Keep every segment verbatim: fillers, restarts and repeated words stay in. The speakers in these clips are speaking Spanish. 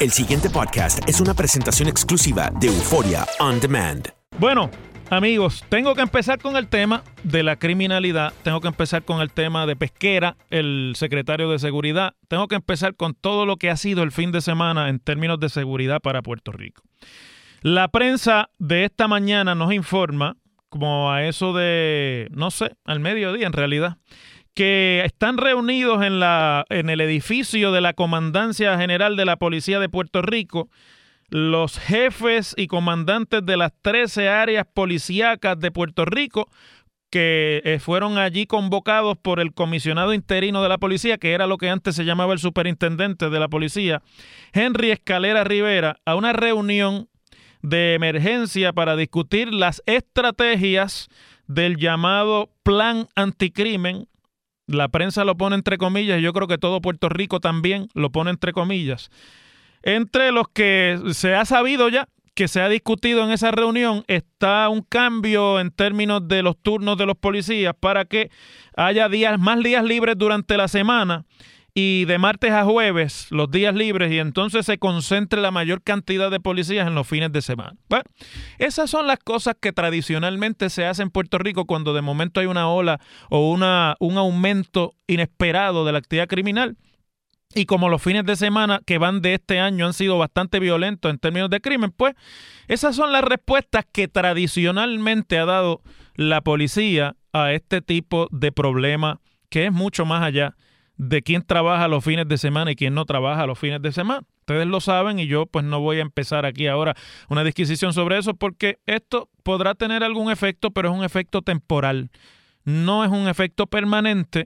El siguiente podcast es una presentación exclusiva de Euphoria On Demand. Bueno, amigos, tengo que empezar con el tema de la criminalidad. Tengo que empezar con el tema de Pesquera, el secretario de Seguridad. Tengo que empezar con todo lo que ha sido el fin de semana en términos de seguridad para Puerto Rico. La prensa de esta mañana nos informa, como a eso de, no sé, al mediodía en realidad, que están reunidos en, la, en el edificio de la Comandancia General de la Policía de Puerto Rico los jefes y comandantes de las trece áreas policíacas de Puerto Rico que eh, fueron allí convocados por el comisionado interino de la policía, que era lo que antes se llamaba el superintendente de la policía, Henry Escalera Rivera, a una reunión de emergencia para discutir las estrategias del llamado Plan Anticrimen. La prensa lo pone entre comillas y yo creo que todo Puerto Rico también lo pone entre comillas. Entre los que se ha sabido ya que se ha discutido en esa reunión está un cambio en términos de los turnos de los policías para que haya días, más días libres durante la semana y de martes a jueves los días libres, y entonces se concentre la mayor cantidad de policías en los fines de semana. Bueno, esas son las cosas que tradicionalmente se hacen en Puerto Rico cuando de momento hay una ola o una, un aumento inesperado de la actividad criminal. Y como los fines de semana que van de este año han sido bastante violentos en términos de crimen, pues esas son las respuestas que tradicionalmente ha dado la policía a este tipo de problema, que es mucho más allá de quién trabaja los fines de semana y quién no trabaja los fines de semana. Ustedes lo saben y yo pues no voy a empezar aquí ahora una disquisición sobre eso porque esto podrá tener algún efecto, pero es un efecto temporal, no es un efecto permanente.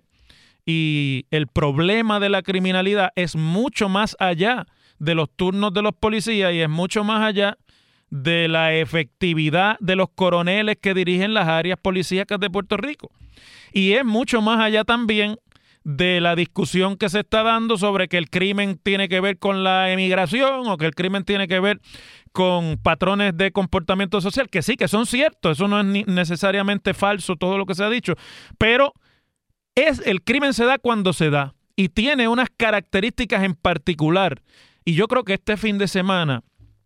Y el problema de la criminalidad es mucho más allá de los turnos de los policías y es mucho más allá de la efectividad de los coroneles que dirigen las áreas policíacas de Puerto Rico. Y es mucho más allá también de la discusión que se está dando sobre que el crimen tiene que ver con la emigración o que el crimen tiene que ver con patrones de comportamiento social, que sí, que son ciertos, eso no es ni necesariamente falso todo lo que se ha dicho, pero es el crimen se da cuando se da y tiene unas características en particular. Y yo creo que este fin de semana,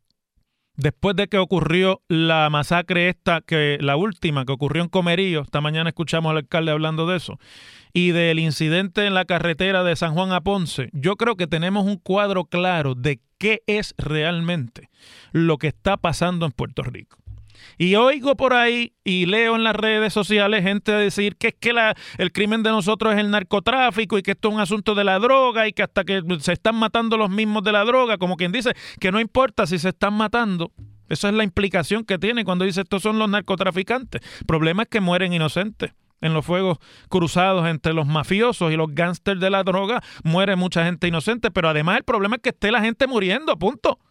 después de que ocurrió la masacre esta, que la última que ocurrió en Comerío, esta mañana escuchamos al alcalde hablando de eso, y del incidente en la carretera de San Juan a Ponce, yo creo que tenemos un cuadro claro de qué es realmente lo que está pasando en Puerto Rico. Y oigo por ahí y leo en las redes sociales gente decir que es que la, el crimen de nosotros es el narcotráfico y que esto es un asunto de la droga y que hasta que se están matando los mismos de la droga, como quien dice que no importa si se están matando. Esa es la implicación que tiene cuando dice estos son los narcotraficantes. El problema es que mueren inocentes. En los fuegos cruzados entre los mafiosos y los gángsters de la droga muere mucha gente inocente, pero además el problema es que esté la gente muriendo, punto.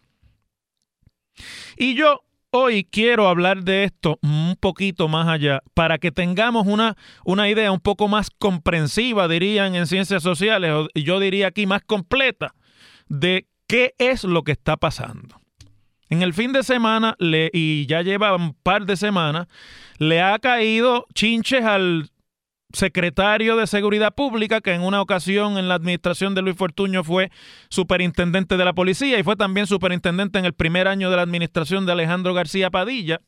Y yo hoy quiero hablar de esto un poquito más allá para que tengamos una, una idea un poco más comprensiva, dirían en ciencias sociales, o yo diría aquí más completa, de qué es lo que está pasando. En el fin de semana, le, y ya lleva un par de semanas, le ha caído chinches al secretario de Seguridad Pública, que en una ocasión en la administración de Luis Fortuño fue superintendente de la policía y fue también superintendente en el primer año de la administración de Alejandro García Padilla.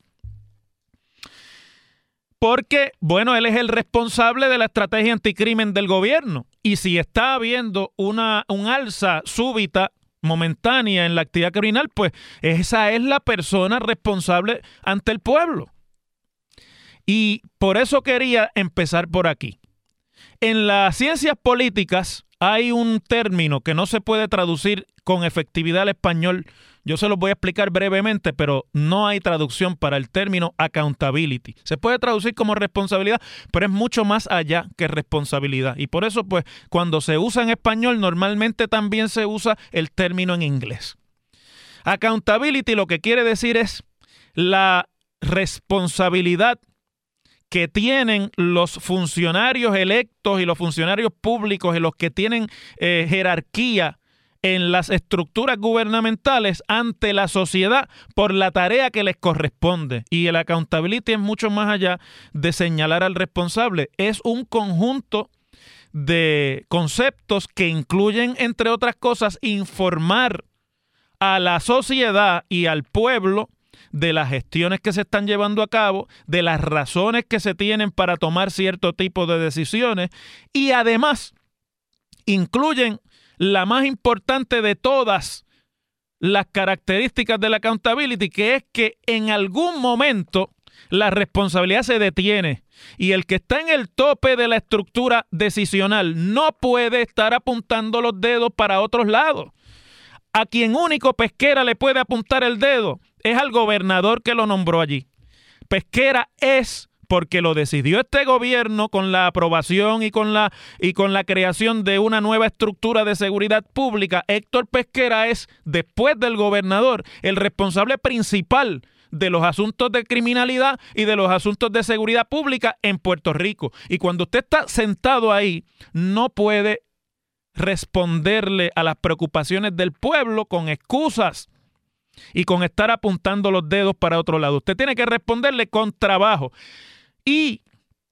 Porque, bueno, él es el responsable de la estrategia anticrimen del gobierno. Y si está habiendo una, un alza súbita, momentánea en la actividad criminal, pues esa es la persona responsable ante el pueblo. Y por eso quería empezar por aquí. En las ciencias políticas hay un término que no se puede traducir con efectividad al español. Yo se los voy a explicar brevemente, pero no hay traducción para el término accountability. Se puede traducir como responsabilidad, pero es mucho más allá que responsabilidad. Y por eso, pues, cuando se usa en español, normalmente también se usa el término en inglés. Accountability lo que quiere decir es la responsabilidad que tienen los funcionarios electos y los funcionarios públicos y los que tienen eh, jerarquía en las estructuras gubernamentales ante la sociedad por la tarea que les corresponde. Y el accountability es mucho más allá de señalar al responsable. Es un conjunto de conceptos que incluyen, entre otras cosas, informar a la sociedad y al pueblo de las gestiones que se están llevando a cabo, de las razones que se tienen para tomar cierto tipo de decisiones y además incluyen la más importante de todas las características de la accountability, que es que en algún momento la responsabilidad se detiene y el que está en el tope de la estructura decisional no puede estar apuntando los dedos para otros lados. A quien único Pesquera le puede apuntar el dedo es al gobernador que lo nombró allí. Pesquera es, porque lo decidió este gobierno con la aprobación y con la, y con la creación de una nueva estructura de seguridad pública, Héctor Pesquera es, después del gobernador, el responsable principal de los asuntos de criminalidad y de los asuntos de seguridad pública en Puerto Rico. Y cuando usted está sentado ahí, no puede responderle a las preocupaciones del pueblo con excusas y con estar apuntando los dedos para otro lado. Usted tiene que responderle con trabajo. Y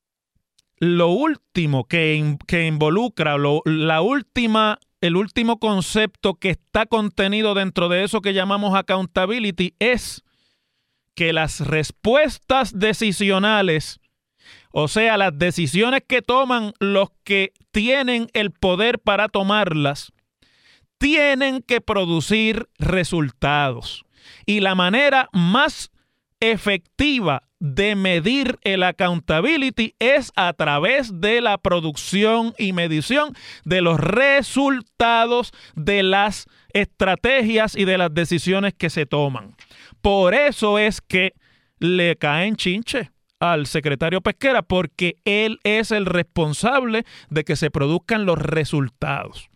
lo último que, que involucra, lo, la última, el último concepto que está contenido dentro de eso que llamamos accountability es que las respuestas decisionales, o sea, las decisiones que toman los que tienen el poder para tomarlas, tienen que producir resultados. Y la manera más efectiva de medir el accountability es a través de la producción y medición de los resultados de las estrategias y de las decisiones que se toman. Por eso es que le caen chinche al secretario Pesquera, porque él es el responsable de que se produzcan los resultados.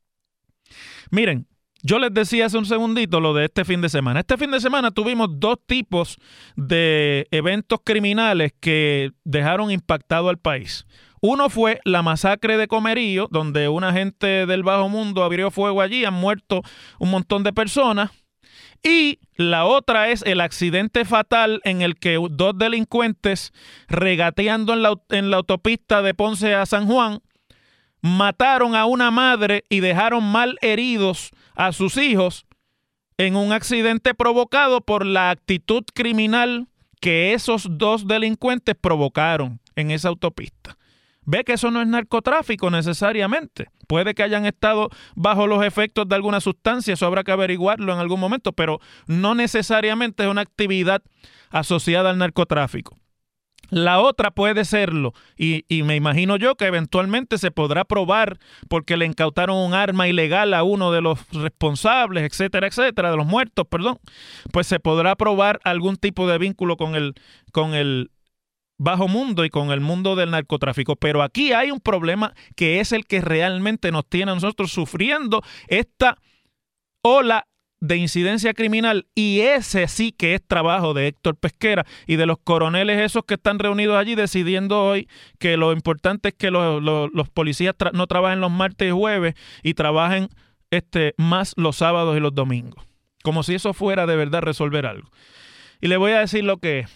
Miren, yo les decía hace un segundito lo de este fin de semana. Este fin de semana tuvimos dos tipos de eventos criminales que dejaron impactado al país. Uno fue la masacre de Comerío, donde una gente del bajo mundo abrió fuego allí, han muerto un montón de personas. Y la otra es el accidente fatal en el que dos delincuentes regateando en la, en la autopista de Ponce a San Juan mataron a una madre y dejaron mal heridos a sus hijos en un accidente provocado por la actitud criminal que esos dos delincuentes provocaron en esa autopista. Ve que eso no es narcotráfico necesariamente. Puede que hayan estado bajo los efectos de alguna sustancia, eso habrá que averiguarlo en algún momento, pero no necesariamente es una actividad asociada al narcotráfico. La otra puede serlo, y, y me imagino yo que eventualmente se podrá probar porque le incautaron un arma ilegal a uno de los responsables, etcétera, etcétera, de los muertos, perdón, pues se podrá probar algún tipo de vínculo con el, con el bajo mundo y con el mundo del narcotráfico. Pero aquí hay un problema que es el que realmente nos tiene a nosotros sufriendo esta ola de incidencia criminal, y ese sí que es trabajo de Héctor Pesquera y de los coroneles esos que están reunidos allí decidiendo hoy que lo importante es que los, los, los policías tra- no trabajen los martes y jueves y trabajen este, más los sábados y los domingos, como si eso fuera de verdad resolver algo. Y le voy a decir lo que es.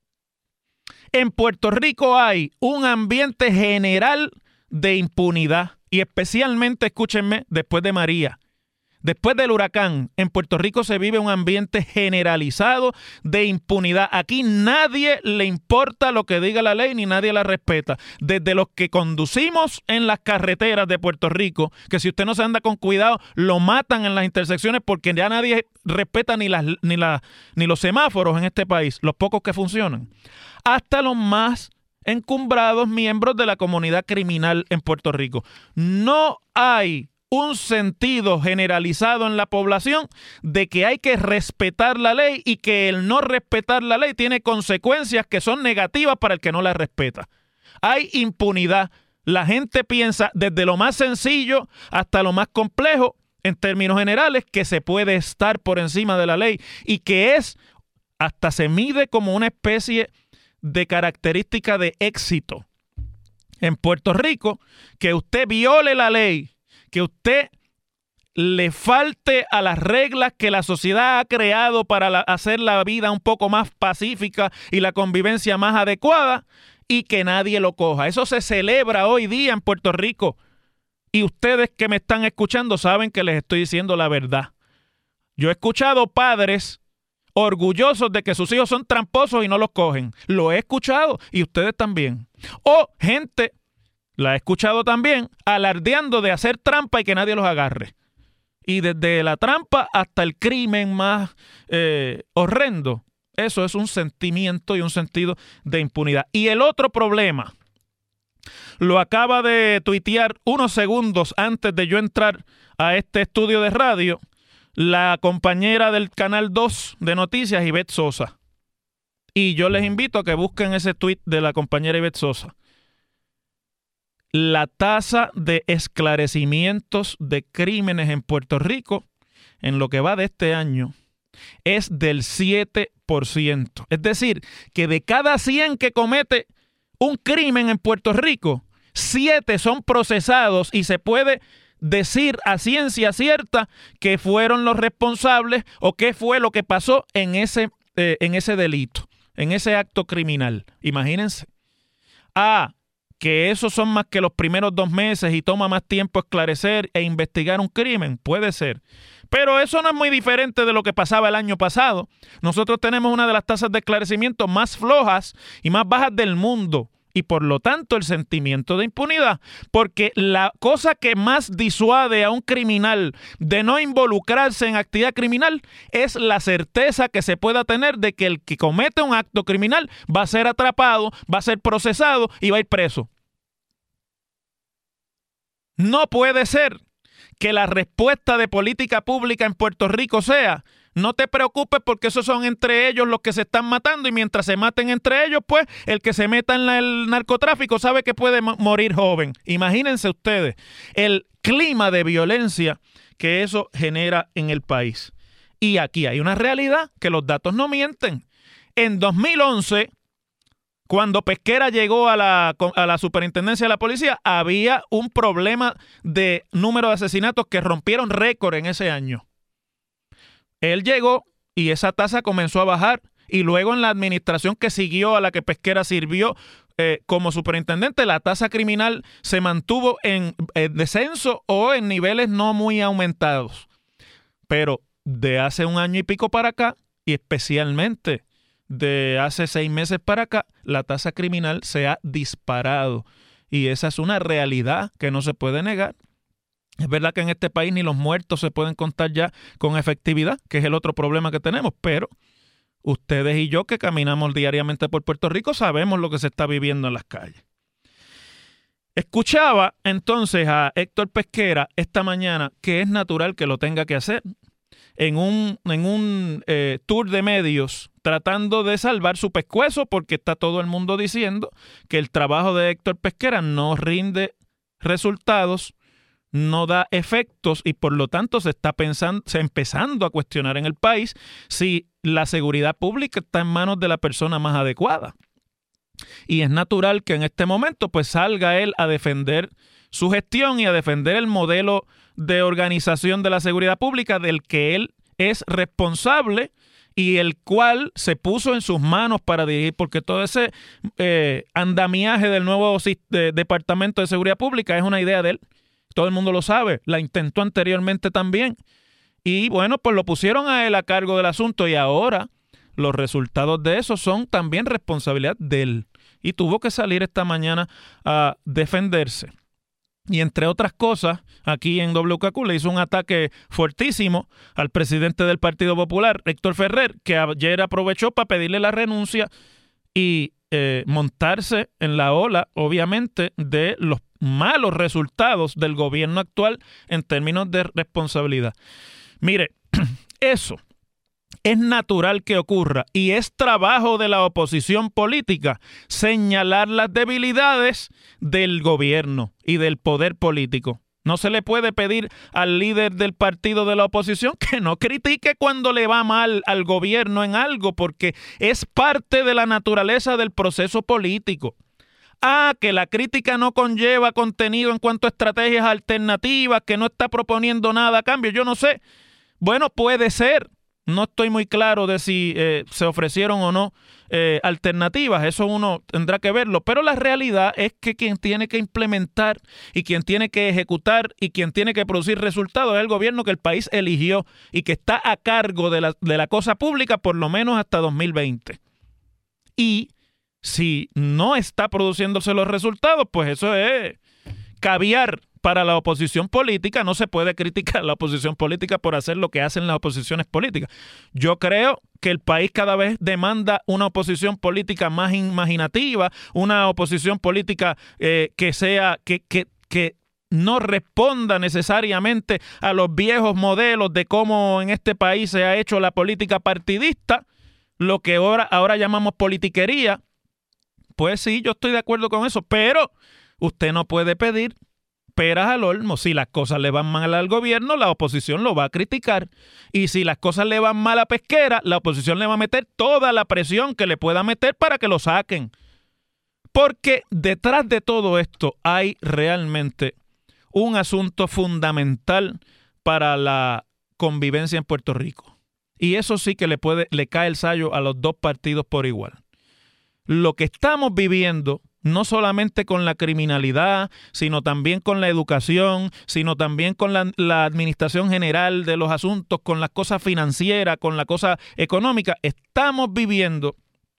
En Puerto Rico hay un ambiente general de impunidad, y especialmente, escúchenme, después de María. Después del huracán, en Puerto Rico se vive un ambiente generalizado de impunidad. Aquí nadie le importa lo que diga la ley ni nadie la respeta. Desde los que conducimos en las carreteras de Puerto Rico, que si usted no se anda con cuidado, lo matan en las intersecciones porque ya nadie respeta ni, las, ni, la, ni los semáforos en este país, los pocos que funcionan. Hasta los más encumbrados miembros de la comunidad criminal en Puerto Rico. No hay un sentido generalizado en la población de que hay que respetar la ley y que el no respetar la ley tiene consecuencias que son negativas para el que no la respeta. Hay impunidad. La gente piensa desde lo más sencillo hasta lo más complejo, en términos generales, que se puede estar por encima de la ley y que es, hasta se mide como una especie de característica de éxito. En Puerto Rico, que usted viole la ley, que usted le falte a las reglas que la sociedad ha creado para la, hacer la vida un poco más pacífica y la convivencia más adecuada, y que nadie lo coja. Eso se celebra hoy día en Puerto Rico. Y ustedes que me están escuchando saben que les estoy diciendo la verdad. Yo he escuchado padres orgullosos de que sus hijos son tramposos y no los cogen. Lo he escuchado y ustedes también. O gente, la he escuchado también, alardeando de hacer trampa y que nadie los agarre. Y desde la trampa hasta el crimen más eh, horrendo. Eso es un sentimiento y un sentido de impunidad. Y el otro problema, lo acaba de tuitear unos segundos antes de yo entrar a este estudio de radio, la compañera del Canal dos de Noticias, Ivette Sosa. Y yo les invito a que busquen ese tuit de la compañera Ivette Sosa. La tasa de esclarecimientos de crímenes en Puerto Rico, en lo que va de este año, es del siete por ciento. Es decir, que de cada cien que comete un crimen en Puerto Rico, siete son procesados y se puede decir a ciencia cierta que fueron los responsables o qué fue lo que pasó en ese, eh, en ese delito, en ese acto criminal. Imagínense. Ah, que esos son más que los primeros dos meses y toma más tiempo esclarecer e investigar un crimen. Puede ser. Pero eso no es muy diferente de lo que pasaba el año pasado. Nosotros tenemos una de las tasas de esclarecimiento más flojas y más bajas del mundo. Y por lo tanto el sentimiento de impunidad, porque la cosa que más disuade a un criminal de no involucrarse en actividad criminal es la certeza que se pueda tener de que el que comete un acto criminal va a ser atrapado, va a ser procesado y va a ir preso. No puede ser que la respuesta de política pública en Puerto Rico sea: no te preocupes porque esos son entre ellos los que se están matando y mientras se maten entre ellos, pues el que se meta en la, el narcotráfico sabe que puede morir joven. Imagínense ustedes el clima de violencia que eso genera en el país. Y aquí hay una realidad que los datos no mienten. En dos mil once, cuando Pesquera llegó a la, a la superintendencia de la policía, había un problema de número de asesinatos que rompieron récord en ese año. Él llegó y esa tasa comenzó a bajar y luego en la administración que siguió a la que Pesquera sirvió eh, como superintendente, la tasa criminal se mantuvo en, en descenso o en niveles no muy aumentados. Pero de hace un año y pico para acá, y especialmente de hace seis meses para acá, la tasa criminal se ha disparado. Y esa es una realidad que no se puede negar. Es verdad que en este país ni los muertos se pueden contar ya con efectividad, que es el otro problema que tenemos, pero ustedes y yo que caminamos diariamente por Puerto Rico sabemos lo que se está viviendo en las calles. Escuchaba entonces a Héctor Pesquera esta mañana, que es natural que lo tenga que hacer, en un, en un eh, tour de medios tratando de salvar su pescuezo, porque está todo el mundo diciendo que el trabajo de Héctor Pesquera no rinde resultados, no da efectos y por lo tanto se está pensando, se empezando a cuestionar en el país si la seguridad pública está en manos de la persona más adecuada. Y es natural que en este momento pues salga él a defender su gestión y a defender el modelo de organización de la seguridad pública del que él es responsable y el cual se puso en sus manos para dirigir, porque todo ese eh, andamiaje del nuevo de, Departamento de Seguridad Pública es una idea de él. Todo el mundo lo sabe, la intentó anteriormente también. Y bueno, pues lo pusieron a él a cargo del asunto y ahora los resultados de eso son también responsabilidad de él. Y tuvo que salir esta mañana a defenderse. Y entre otras cosas, aquí en W K Q le hizo un ataque fuertísimo al presidente del Partido Popular, Héctor Ferrer, que ayer aprovechó para pedirle la renuncia y eh, montarse en la ola, obviamente, de los malos resultados del gobierno actual en términos de responsabilidad. Mire, eso es natural que ocurra y es trabajo de la oposición política señalar las debilidades del gobierno y del poder político. No se le puede pedir al líder del partido de la oposición que no critique cuando le va mal al gobierno en algo, porque es parte de la naturaleza del proceso político. Ah, que la crítica no conlleva contenido en cuanto a estrategias alternativas, que no está proponiendo nada a cambio, yo no sé. Bueno, puede ser, No estoy muy claro de si eh, se ofrecieron o no eh, alternativas. Eso uno tendrá que verlo. Pero la realidad es que quien tiene que implementar y quien tiene que ejecutar y quien tiene que producir resultados es el gobierno que el país eligió y que está a cargo de la, de la cosa pública por lo menos hasta dos mil veinte. Y si no está produciéndose los resultados, pues eso es caviar para la oposición política. No se puede criticar a la oposición política por hacer lo que hacen las oposiciones políticas. Yo creo que el país cada vez demanda una oposición política más imaginativa, una oposición política eh, que sea, que, que, que no responda necesariamente a los viejos modelos de cómo en este país se ha hecho la política partidista, lo que ahora, ahora llamamos politiquería. Pues sí, yo estoy de acuerdo con eso, pero usted no puede pedir peras al olmo. Si las cosas le van mal al gobierno, la oposición lo va a criticar. Y si las cosas le van mal a Pesquera, la oposición le va a meter toda la presión que le pueda meter para que lo saquen. Porque detrás de todo esto hay realmente un asunto fundamental para la convivencia en Puerto Rico. Y eso sí que le puede, le cae el sayo a los dos partidos por igual. Lo que estamos viviendo, no solamente con la criminalidad, sino también con la educación, sino también con la, la administración general de los asuntos, con las cosas financieras, con la cosa económica. Estamos viviendo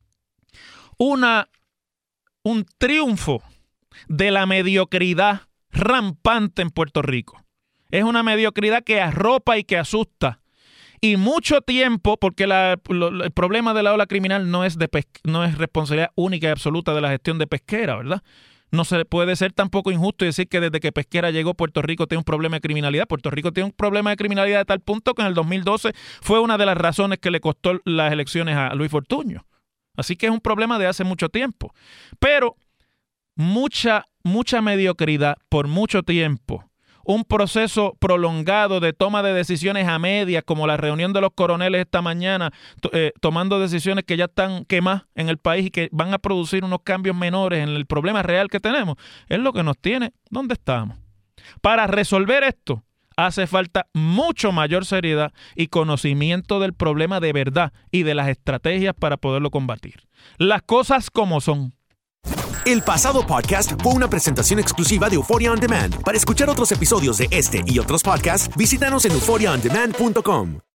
una, un triunfo de la mediocridad rampante en Puerto Rico. Es una mediocridad que arropa y que asusta. Y mucho tiempo, porque la, lo, el problema de la ola criminal no es, de pesque, no es responsabilidad única y absoluta de la gestión de Pesquera, ¿verdad? No se puede ser tampoco injusto y decir que desde que Pesquera llegó, Puerto Rico tiene un problema de criminalidad. Puerto Rico tiene un problema de criminalidad de tal punto que en el dos mil doce fue una de las razones que le costó las elecciones a Luis Fortuño. Así que es un problema de hace mucho tiempo. Pero mucha, mucha mediocridad por mucho tiempo. Un proceso prolongado de toma de decisiones a medias, como la reunión de los coroneles esta mañana, to, eh, tomando decisiones que ya están quemadas en el país y que van a producir unos cambios menores en el problema real que tenemos, es lo que nos tiene donde estamos. Para resolver esto, hace falta mucho mayor seriedad y conocimiento del problema de verdad y de las estrategias para poderlo combatir. Las cosas como son. El pasado podcast fue una presentación exclusiva de Euphoria On Demand. Para escuchar otros episodios de este y otros podcasts, visítanos en euphoria on demand punto com.